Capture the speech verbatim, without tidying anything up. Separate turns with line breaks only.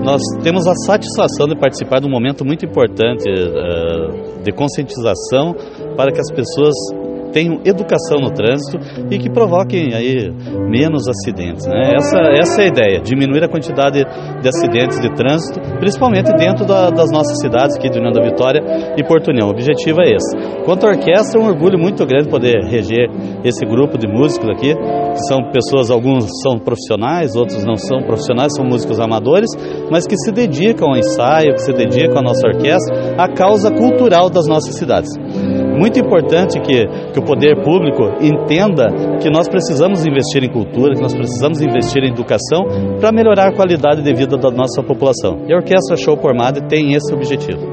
Nós temos a satisfação de participar de um momento muito importante uh, de conscientização para que as pessoas tenham educação no trânsito e que provoquem aí menos acidentes, né? Essa, essa é a ideia, diminuir a quantidade de acidentes de trânsito, principalmente dentro da, das nossas cidades aqui de União da Vitória e Porto União. O objetivo é esse. Quanto à orquestra, é um orgulho muito grande poder reger esse grupo de músicos aqui, que são pessoas, alguns são profissionais, outros não são profissionais, são músicos amadores, mas que se dedicam ao ensaio, que se dedicam à nossa orquestra, à causa cultural das nossas cidades. Muito importante que, que o poder público entenda que nós precisamos investir em cultura, que nós precisamos investir em educação para melhorar a qualidade de vida da nossa população. E a Orquestra Show Pormade tem esse objetivo.